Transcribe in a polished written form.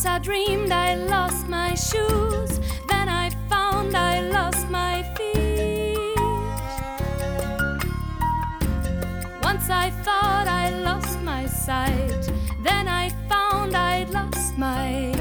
Once I dreamed I lost my shoes, then I found I lost my feet. Once I thought I lost my sight, then I found I'd lost my